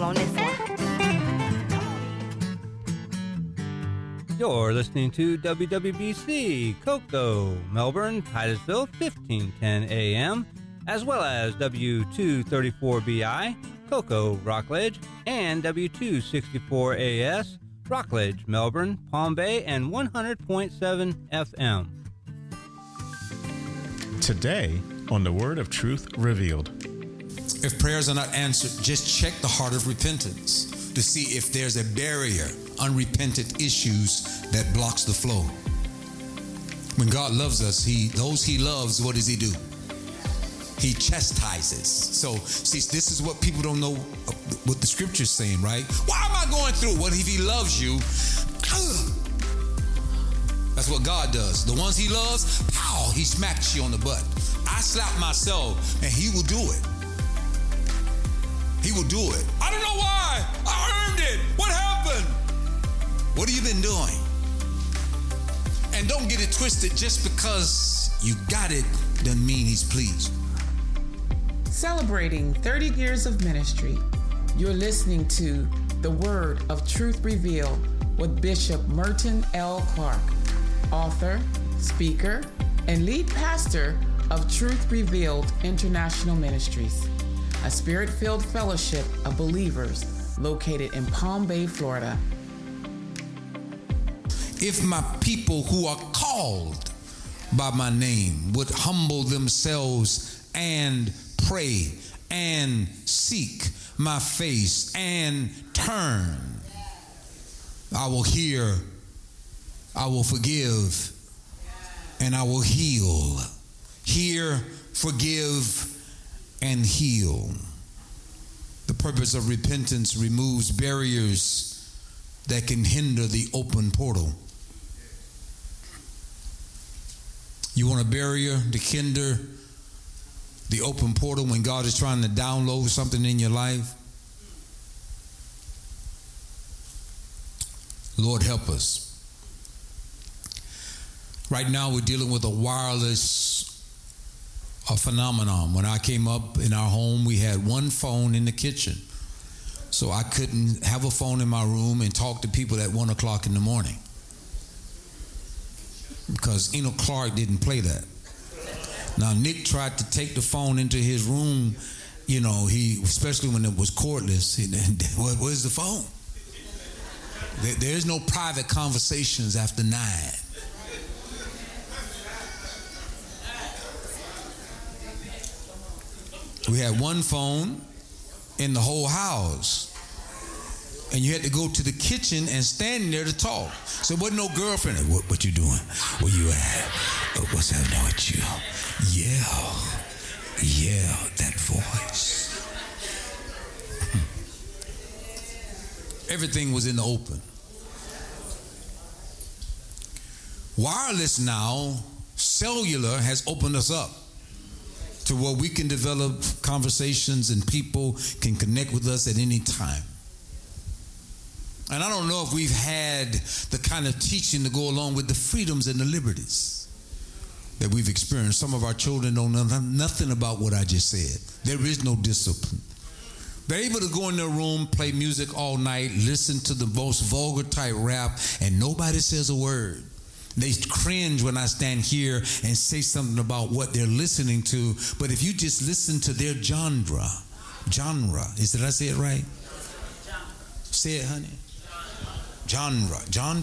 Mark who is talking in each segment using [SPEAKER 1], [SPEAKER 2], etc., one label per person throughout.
[SPEAKER 1] on this one.
[SPEAKER 2] You're listening to WWBC, Cocoa, Melbourne, Titusville, 1510 AM, as well as W234BI, Cocoa, Rockledge, and W264AS, Rockledge, Melbourne, Palm Bay, and 100.7 FM.
[SPEAKER 3] Today on the Word of Truth Revealed.
[SPEAKER 4] If prayers are not answered, just check the heart of repentance to see if there's a barrier, unrepentant issues that blocks the flow. When God loves us, those he loves, what does he do? He chastises. So, see, this is what people don't know what the scripture's saying, right? Why am I going through? What if he loves you? That's what God does. The ones he loves, pow, he smacks you on the butt. I slap myself and he will do it. He will do it. I don't know why. I earned it. What happened? What have you been doing? And don't get it twisted. Just because you got it doesn't mean he's pleased.
[SPEAKER 5] Celebrating 30 years of ministry, you're listening to The Word of Truth Revealed with Bishop Merton L. Clark, author, speaker, and lead pastor of Truth Revealed International Ministries, a spirit-filled fellowship of believers located in Palm Bay, Florida.
[SPEAKER 4] If my people who are called by my name would humble themselves and pray and seek my face and turn, I will hear, I will forgive, and I will heal. Hear, forgive, and heal. The purpose of repentance removes barriers that can hinder the open portal. You want a barrier to hinder the open portal when God is trying to download something in your life? Lord, help us. Right now we're dealing with a wireless phenomenon. When I came up in our home, we had one phone in the kitchen. So I couldn't have a phone in my room and talk to people at 1 o'clock in the morning. Because Enoch Clark didn't play that. Now, Nick tried to take the phone into his room, you know, especially when it was cordless. Where's the phone? There's no private conversations after 9. We had one phone in the whole house. And you had to go to the kitchen and stand there to talk. So there wasn't no girlfriend. What you doing? Where you at? What's happening with you? Yeah, that voice. Everything was in the open. Wireless now, cellular has opened us up to where we can develop conversations and people can connect with us at any time. And I don't know if we've had the kind of teaching to go along with the freedoms and the liberties that we've experienced. Some of our children don't know nothing about what I just said. There is no discipline. They're able to go in their room, play music all night, listen to the most vulgar type rap, and nobody says a word. They cringe when I stand here and say something about what they're listening to. But if you just listen to their genre, did I say it right? Say it, honey. Genre.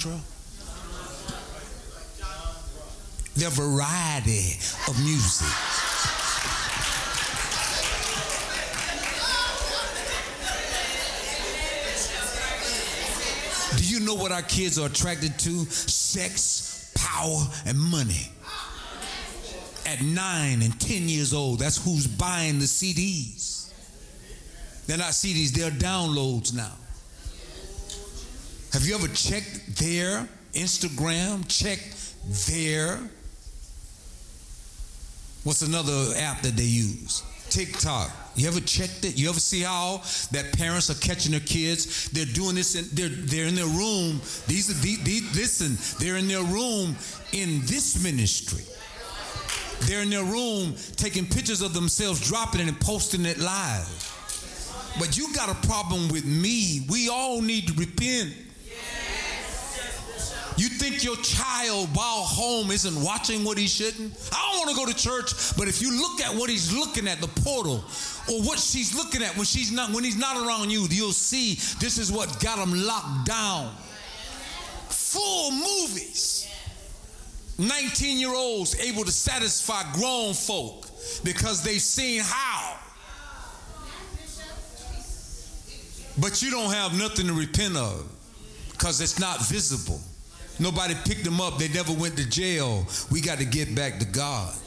[SPEAKER 4] Their variety of music. Do you know what our kids are attracted to? Sex, power, and money. At 9 and 10 years old, that's who's buying the CDs. They're not CDs, they're downloads now. Have you ever checked their Instagram? Checked their, what's another app that they use? TikTok. You ever checked it? You ever see how that parents are catching their kids? They're doing this, and they're in their room. Listen, they're in their room in this ministry. They're in their room taking pictures of themselves, dropping it and posting it live. But you got a problem with me. We all need to repent. You think your child while home isn't watching what he shouldn't? I don't want to go to church, but if you look at what he's looking at, the portal, or what she's looking at when he's not around you, you'll see this is what got him locked down. Full movies. 19-year-olds able to satisfy grown folk because they've seen how. But you don't have nothing to repent of because it's not visible. Nobody picked them up. They never went to jail. We got to get back to God.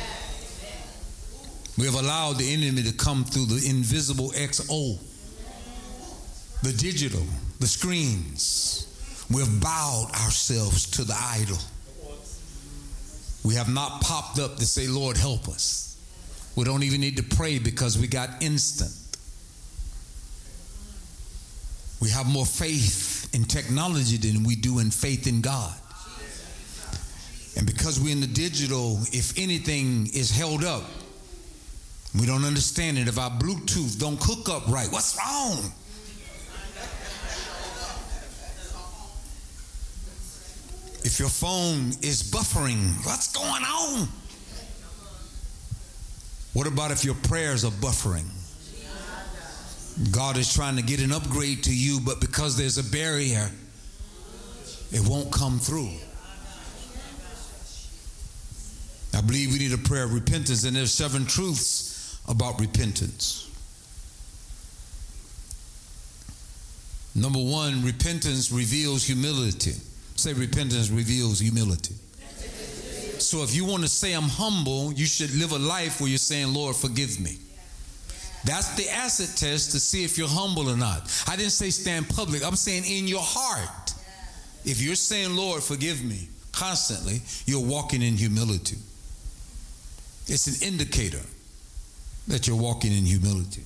[SPEAKER 4] We have allowed the enemy to come through the invisible XO, the digital, the screens. We have bowed ourselves to the idol. We have not popped up to say, Lord, help us. We don't even need to pray because we got instant. We have more faith in technology than we do in faith in God. And because we're in the digital, if anything is held up, we don't understand it. If our Bluetooth don't hook up right, what's wrong? If your phone is buffering, what's going on? What about if your prayers are buffering? God is trying to get an upgrade to you, but because there's a barrier, it won't come through. I believe we need a prayer of repentance, and there's 7 truths about repentance. Number 1, repentance reveals humility. Say, repentance reveals humility. So if you want to say I'm humble, you should live a life where you're saying, Lord, forgive me. That's the acid test to see if you're humble or not. I didn't say stand public. I'm saying in your heart. If you're saying, Lord, forgive me, constantly, you're walking in humility. It's an indicator that you're walking in humility.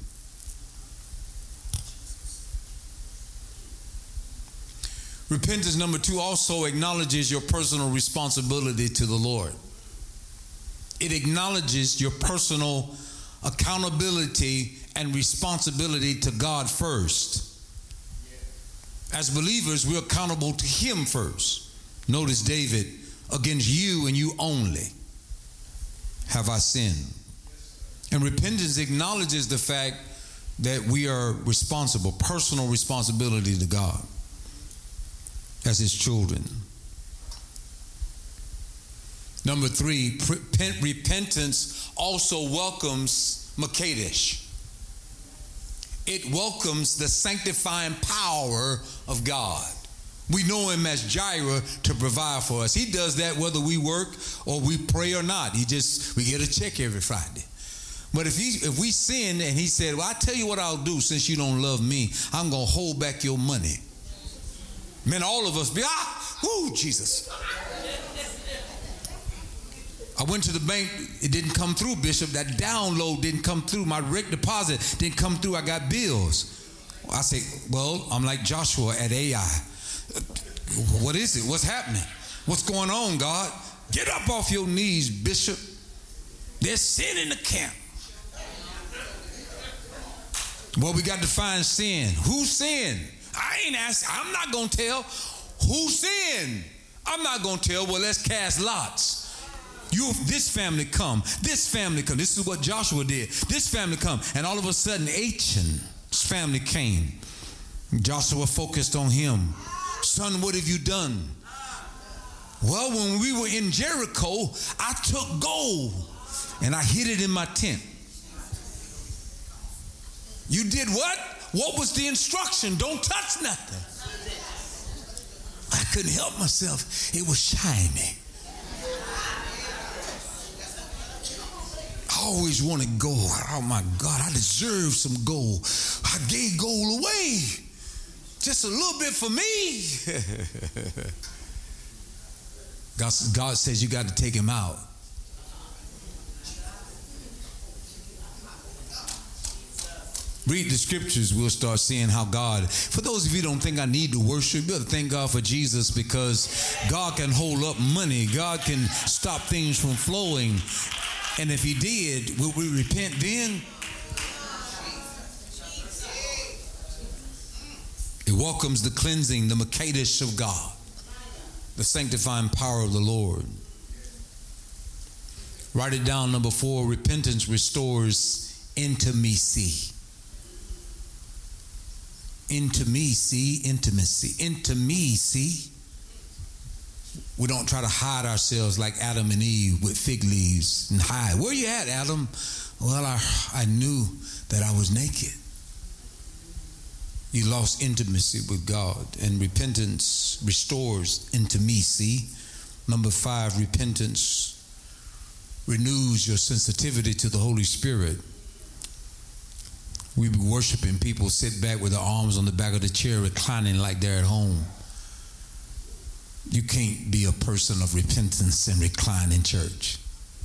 [SPEAKER 4] Repentance, number 2, also acknowledges your personal responsibility to the Lord. It acknowledges your personal accountability and responsibility to God first. As believers, we're accountable to Him first. Notice David, against you and you only have I sinned. And repentance acknowledges the fact that we are responsible, personal responsibility to God as His children. Number 3, repentance also welcomes Makadesh. It welcomes the sanctifying power of God. We know Him as Jireh to provide for us. He does that whether we work or we pray or not. We get a check every Friday. But if we sin and He said, well, I tell you what I'll do since you don't love me, I'm going to hold back your money. Man, all of us be, Jesus. I went to the bank, it didn't come through, Bishop. That download didn't come through. My direct deposit didn't come through. I got bills. I say, well, I'm like Joshua at AI. What is it? What's happening? What's going on, God? Get up off your knees, Bishop. There's sin in the camp. Well, we got to find sin. Who sinned? I ain't asking. I'm not going to tell. Who sinned? I'm not going to tell. Well, let's cast lots. This family come. This family come. This is what Joshua did. This family come. And all of a sudden, Achan's family came. Joshua focused on him. Son, what have you done? Well, when we were in Jericho, I took gold and I hid it in my tent. You did what? What was the instruction? Don't touch nothing. I couldn't help myself. It was shiny. I always wanted gold. Oh my God, I deserve some gold. I gave gold away. Just a little bit for me. God says you got to take him out. Read the scriptures, we'll start seeing how God, for those of you who don't think I need to worship, you ought to thank God for Jesus, because God can hold up money. God can stop things from flowing. And if he did, will we repent then? It welcomes the cleansing, the Makadesh of God, the sanctifying power of the Lord. Write it down, number 4, repentance restores intimacy. Intimacy. We don't try to hide ourselves like Adam and Eve with fig leaves and hide. Where you at, Adam? Well, I knew that I was naked. You lost intimacy with God, and repentance restores intimacy. Number 5, repentance renews your sensitivity to the Holy Spirit. We be worshiping, people sit back with their arms on the back of the chair, reclining like they're at home. You can't be a person of repentance and recline in church.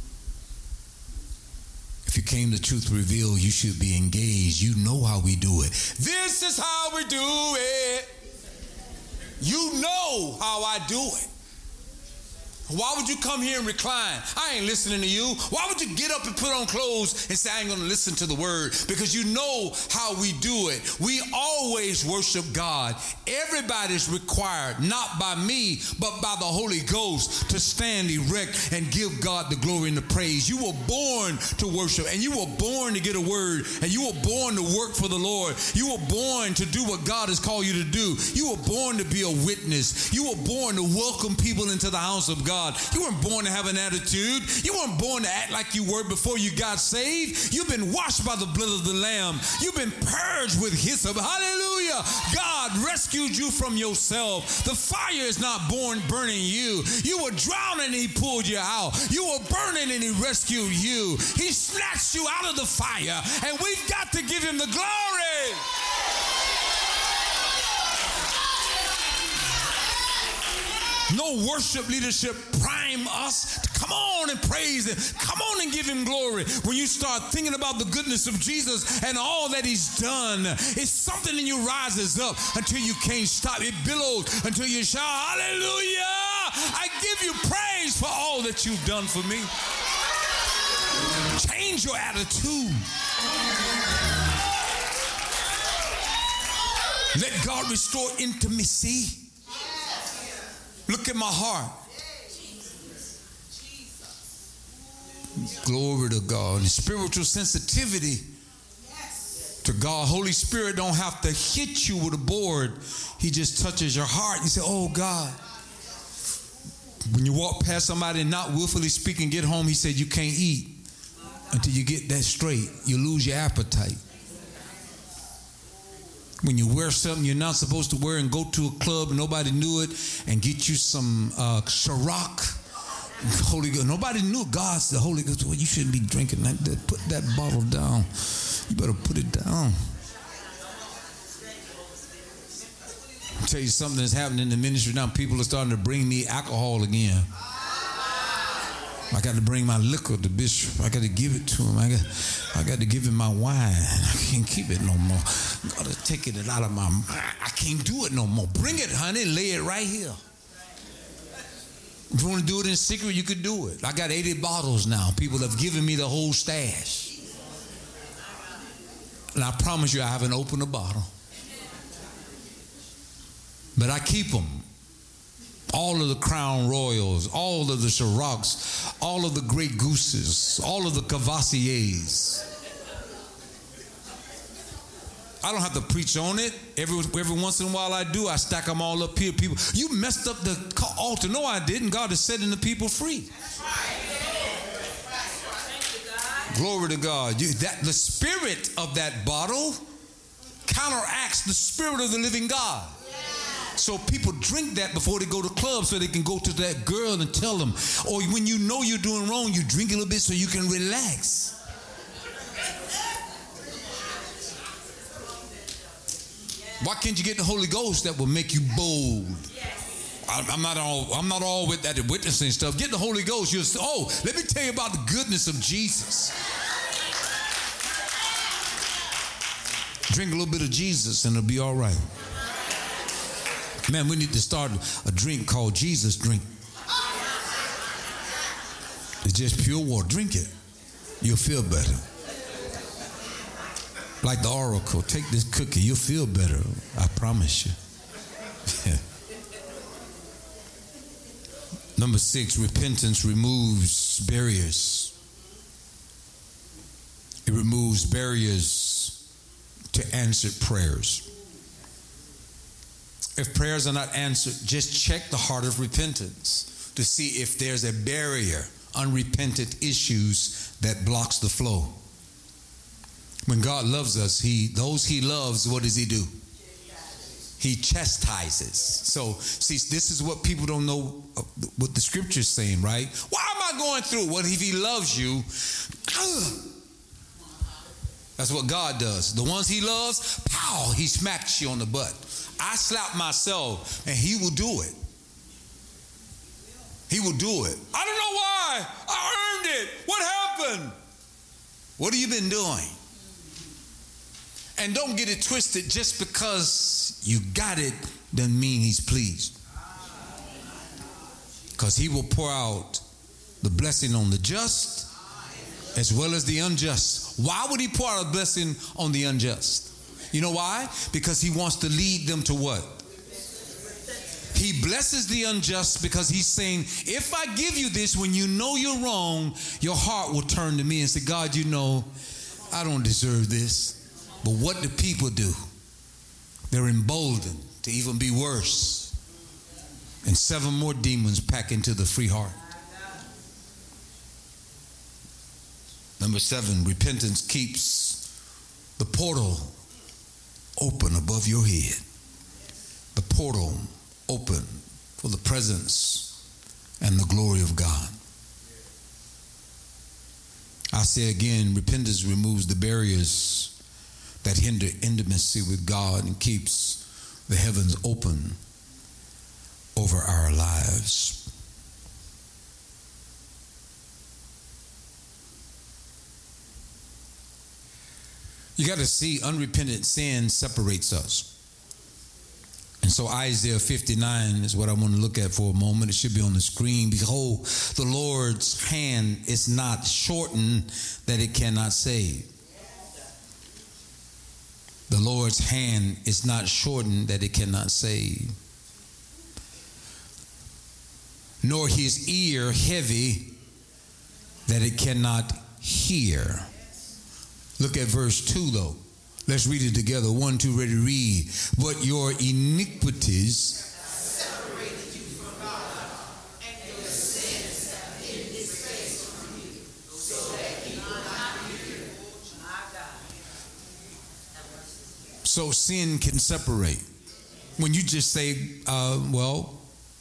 [SPEAKER 4] If you came to Truth Revealed, you should be engaged. You know how we do it. This is how we do it. You know how I do it. Why would you come here and recline? I ain't listening to you. Why would you get up and put on clothes and say, I ain't going to listen to the word? Because you know how we do it. We always worship God. Everybody's required, not by me, but by the Holy Ghost, to stand erect and give God the glory and the praise. You were born to worship, and you were born to get a word, and you were born to work for the Lord. You were born to do what God has called you to do. You were born to be a witness. You were born to welcome people into the house of God. You weren't born to have an attitude. You weren't born to act like you were before you got saved. You've been washed by the blood of the Lamb. You've been purged with hyssop. Hallelujah. God rescued you from yourself. The fire is not burning you. You were drowning and he pulled you out. You were burning and he rescued you. He snatched you out of the fire, and we've got to give him the glory. No worship leadership prime us to come on and praise him. Come on and give him glory. When you start thinking about the goodness of Jesus and all that he's done, it's something in you rises up until you can't stop. It billows until you shout, hallelujah. I give you praise for all that you've done for me. Change your attitude. Let God restore intimacy. Look at my heart. Glory to God. And spiritual sensitivity to God. Holy Spirit don't have to hit you with a board. He just touches your heart. You say, oh God. When you walk past somebody and not willfully speaking, get home, he said you can't eat until you get that straight. You lose your appetite. When you wear something you're not supposed to wear and go to a club and nobody knew it, and get you some Ciroc, Holy Ghost. Nobody knew God's the Holy Ghost. Well, you shouldn't be drinking that. Put that bottle down. You better put it down. I'll tell you something that's happening in the ministry now. People are starting to bring me alcohol again. I got to bring my liquor to Bishop. I got to give it to him. I got to give him my wine. I can't keep it no more. I got to take it out of my mind. I can't do it no more. Bring it, honey. Lay it right here. If you want to do it in secret, you could do it. I got 80 bottles now. People have given me the whole stash. And I promise you I haven't opened a bottle. But I keep them. All of the Crown Royals, all of the Cirocs, all of the Grey Gooses, all of the Cavassiers. I don't have to preach on it. Every once in a while I do. I stack them all up here. People, you messed up the altar. No, I didn't. God is setting the people free. Glory to God. The spirit of that bottle counteracts the spirit of the living God. So people drink that before they go to clubs so they can go to that girl and tell them. Or when you know you're doing wrong, you drink a little bit so you can relax. Why can't you get the Holy Ghost that will make you bold? I'm not all with that witnessing stuff. Get the Holy Ghost. You'll say, oh, let me tell you about the goodness of Jesus. Drink a little bit of Jesus and it'll be all right. Man, we need to start a drink called Jesus Drink. It's just pure water. Drink it. You'll feel better. Like the oracle, take this cookie, you'll feel better. I promise you. Number 6, repentance removes barriers. It removes barriers to answered prayers. If prayers are not answered, just check the heart of repentance to see if there's a barrier, unrepented issues that blocks the flow. When God loves us, those he loves, what does he do? He chastises. So, see, this is what people don't know what the scripture's saying, right? Why am I going through? What if he loves you? That's what God does. The ones he loves, pow, he smacks you on the butt. I slap myself, and he will do it. He will do it. I don't know why. I earned it. What happened? What have you been doing? And don't get it twisted. Just because you got it doesn't mean he's pleased. Because he will pour out the blessing on the just as well as the unjust. Why would he pour out a blessing on the unjust? You know why? Because he wants to lead them to what? He blesses the unjust because he's saying, if I give you this when you know you're wrong, your heart will turn to me and say, God, you know, I don't deserve this. But what do people do? They're emboldened to even be worse. And 7 more demons pack into the free heart. Number 7, repentance keeps the portal open above your head. The portal open for the presence and the glory of God. I say again, repentance removes the barriers that hinder intimacy with God and keeps the heavens open over our lives. You got to see, unrepentant sin separates us. And so Isaiah 59 is what I want to look at for a moment. It should be on the screen. Behold, the Lord's hand is not shortened that it cannot save. The Lord's hand is not shortened that it cannot save. Nor his ear heavy that it cannot hear. Look at verse 2 though. Let's read it together. 1, 2, ready to read. But your iniquities separated you from God, and your sins have hidden his face from you, so that he will not hear you. So sin can separate. When you just say, well,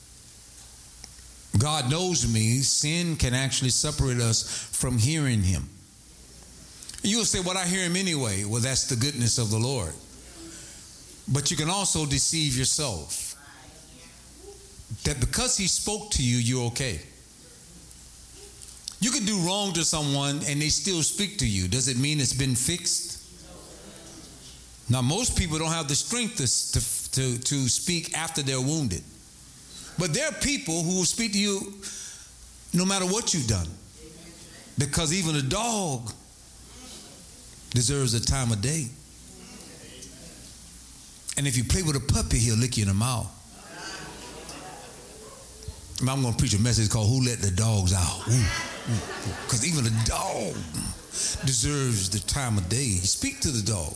[SPEAKER 4] God knows me, sin can actually separate us from hearing him. You'll say, well, I hear him anyway. Well, that's the goodness of the Lord. But you can also deceive yourself that because he spoke to you, you're okay. You can do wrong to someone and they still speak to you. Does it mean it's been fixed? Now, most people don't have the strength to speak after they're wounded. But there are people who will speak to you no matter what you've done. Because even a dog deserves a time of day. And if you play with a puppy, he'll lick you in the mouth. I'm going to preach a message called Who Let the Dogs Out? Because even a dog deserves the time of day. Speak to the dog.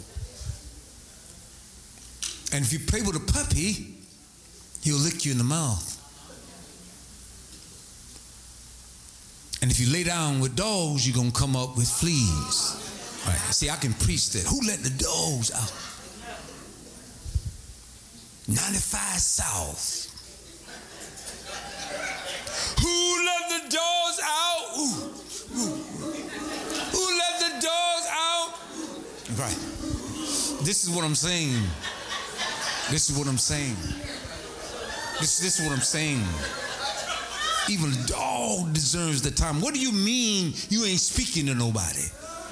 [SPEAKER 4] And if you play with a puppy, he'll lick you in the mouth. And if you lay down with dogs, you're going to come up with fleas. All right, see, I can preach that. Who let the dogs out? 95 South. Who let the dogs out? Who let the dogs out? Right. This is what I'm saying. This is what I'm saying. This is what I'm saying. Even a dog deserves the time. What do you mean you ain't speaking to nobody?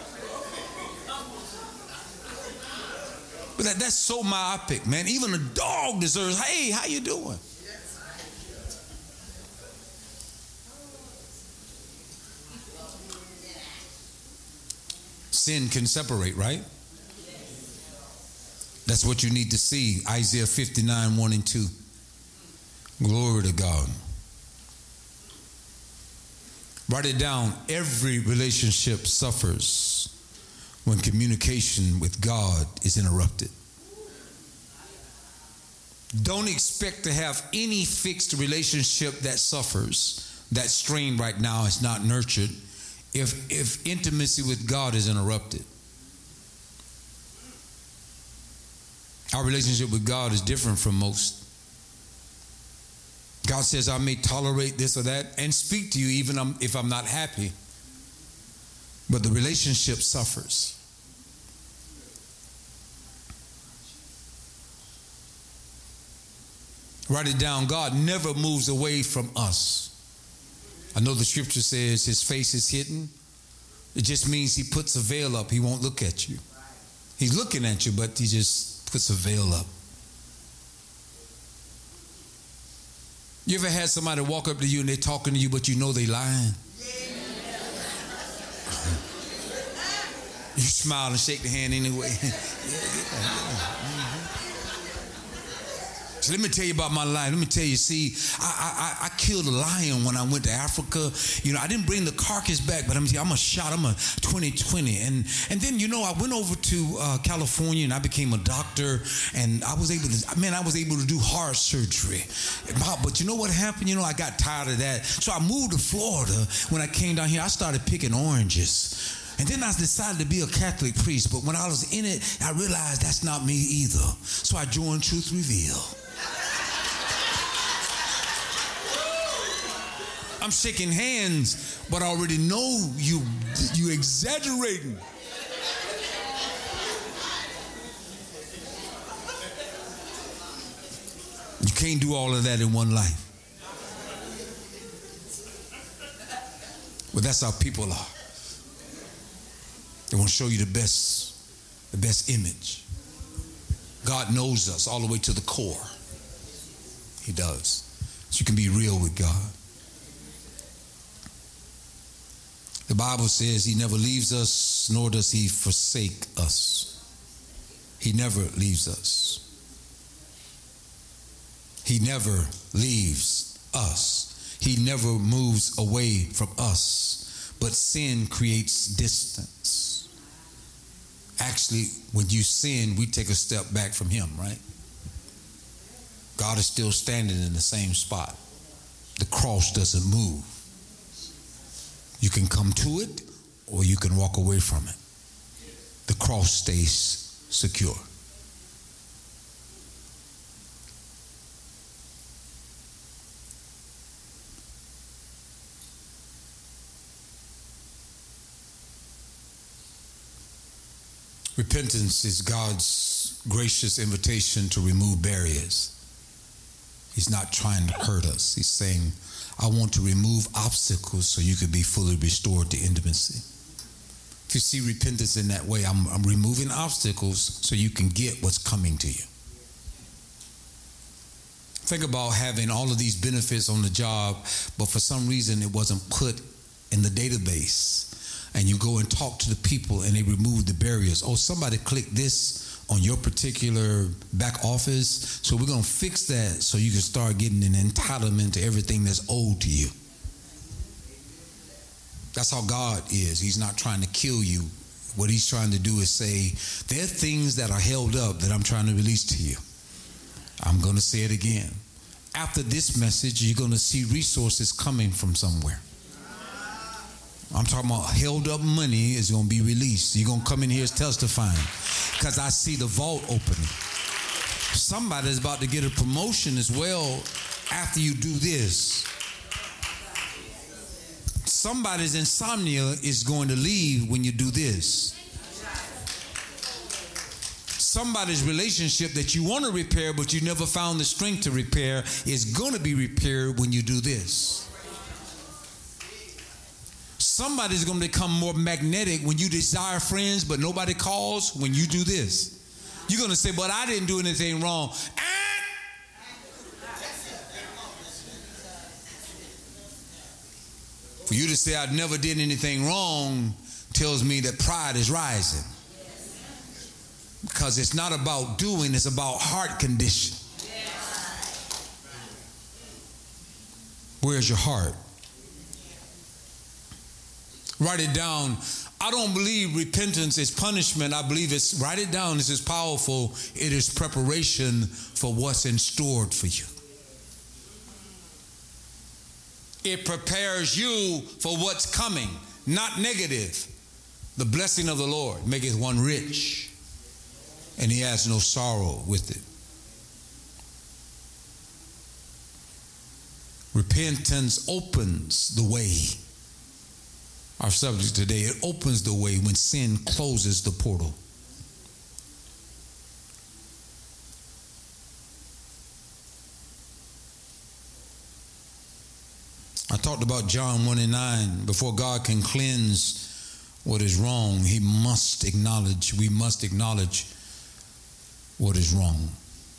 [SPEAKER 4] But that's so myopic, man. Even a dog deserves, hey, how you doing? Sin can separate, right? That's what you need to see. Isaiah 59, 1 and 2. Glory to God. Write it down. Every relationship suffers when communication with God is interrupted. Don't expect to have any fixed relationship that suffers. That strain right now is not nurtured if intimacy with God is interrupted. Our relationship with God is different from most. God says, I may tolerate this or that and speak to you even if I'm not happy. But the relationship suffers. Write it down. God never moves away from us. I know the scripture says his face is hidden. It just means he puts a veil up. He won't look at you. He's looking at you, but he just puts a veil up. You ever had somebody walk up to you and they're talking to you, but you know they're lying? You smile and shake the hand anyway. So let me tell you about my life. Let me tell you, see, I killed a lion when I went to Africa. You know, I didn't bring the carcass back, but I'm a shot. I'm a 2020. And then, you know, I went over to California and I became a doctor, and I was able to do heart surgery. But you know what happened? You know, I got tired of that. So I moved to Florida. When I came down here, I started picking oranges. And then I decided to be a Catholic priest. But when I was in it, I realized that's not me either. So I joined Truth Reveal. I'm shaking hands, but I already know you exaggerating. You can't do all of that in one life. But that's how people are. They want to show you the best image. God knows us all the way to the core. He does. So you can be real with God. The Bible says he never leaves us, nor does he forsake us. He never leaves us. He never leaves us. He never moves away from us. But sin creates distance. Actually, when you sin, we take a step back from him, right? God is still standing in the same spot. The cross doesn't move. You can come to it or you can walk away from it. The cross stays secure. Repentance is God's gracious invitation to remove barriers. He's not trying to hurt us. He's saying, I want to remove obstacles so you can be fully restored to intimacy. If you see repentance in that way, I'm removing obstacles so you can get what's coming to you. Think about having all of these benefits on the job, but for some reason it wasn't put in the database. And you go and talk to the people and they remove the barriers. Oh, somebody clicked this on your particular back office, so we're going to fix that so you can start getting an entitlement to everything that's owed to you. That's how God is. He's not trying to kill you. What he's trying to do is say, there are things that are held up that I'm trying to release to you. I'm going to say it again. After this message, you're going to see resources coming from somewhere. I'm talking about held up money is going to be released. You're going to come in here testifying because I see the vault opening. Somebody's about to get a promotion as well after you do this. Somebody's insomnia is going to leave when you do this. Somebody's relationship that you want to repair but you never found the strength to repair is going to be repaired when you do this. Somebody's going to become more magnetic when you desire friends, but nobody calls when you do this. You're going to say, but I didn't do anything wrong. For you to say I never did anything wrong tells me that pride is rising. Because it's not about doing, it's about heart condition. Where's your heart? Write it down. I don't believe repentance is punishment. I believe it's, write it down. This is powerful. It is preparation for what's in store for you. It prepares you for what's coming, not negative. The blessing of the Lord maketh one rich, and he has no sorrow with it. Repentance opens the way. Our subject today, it opens the way when sin closes the portal. I talked about John 1:9. Before God can cleanse what is wrong, we must acknowledge what is wrong.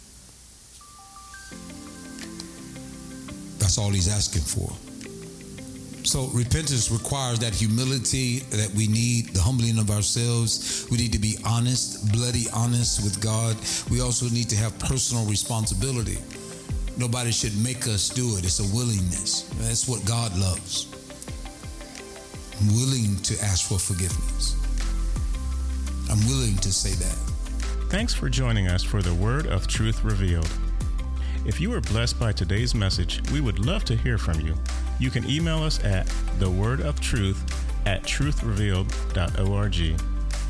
[SPEAKER 4] That's all he's asking for. So repentance requires that humility that we need, the humbling of ourselves. We need to be honest, bloody honest with God. We also need to have personal responsibility. Nobody should make us do it. It's a willingness. That's what God loves. I'm willing to ask for forgiveness. I'm willing to say that.
[SPEAKER 3] Thanks for joining us for the Word of Truth Revealed. If you were blessed by today's message, we would love to hear from you. You can email us at thewordofTruth@truthrevealed.org.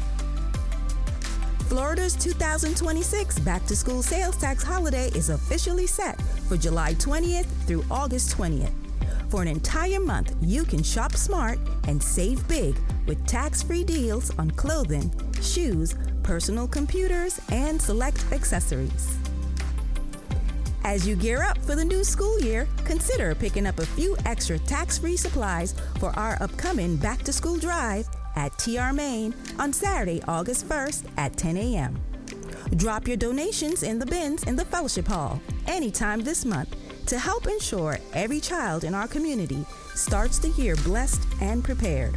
[SPEAKER 1] Florida's 2026 back-to-school sales tax holiday is officially set for July 20th through August 20th. For an entire month, you can shop smart and save big with tax-free deals on clothing, shoes, personal computers, and select accessories. As you gear up for the new school year, consider picking up a few extra tax-free supplies for our upcoming back-to-school drive at TR Main on Saturday, August 1st at 10 a.m. Drop your donations in the bins in the Fellowship Hall anytime this month to help ensure every child in our community starts the year blessed and prepared.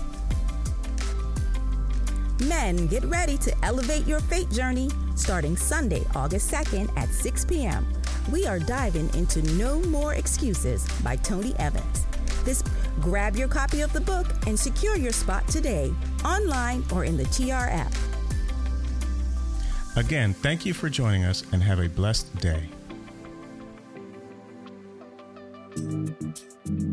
[SPEAKER 1] Men, get ready to elevate your faith journey starting Sunday, August 2nd at 6 p.m. We are diving into No More Excuses by Tony Evans. Grab your copy of the book and secure your spot today, online or in the TR app.
[SPEAKER 3] Again, thank you for joining us and have a blessed day.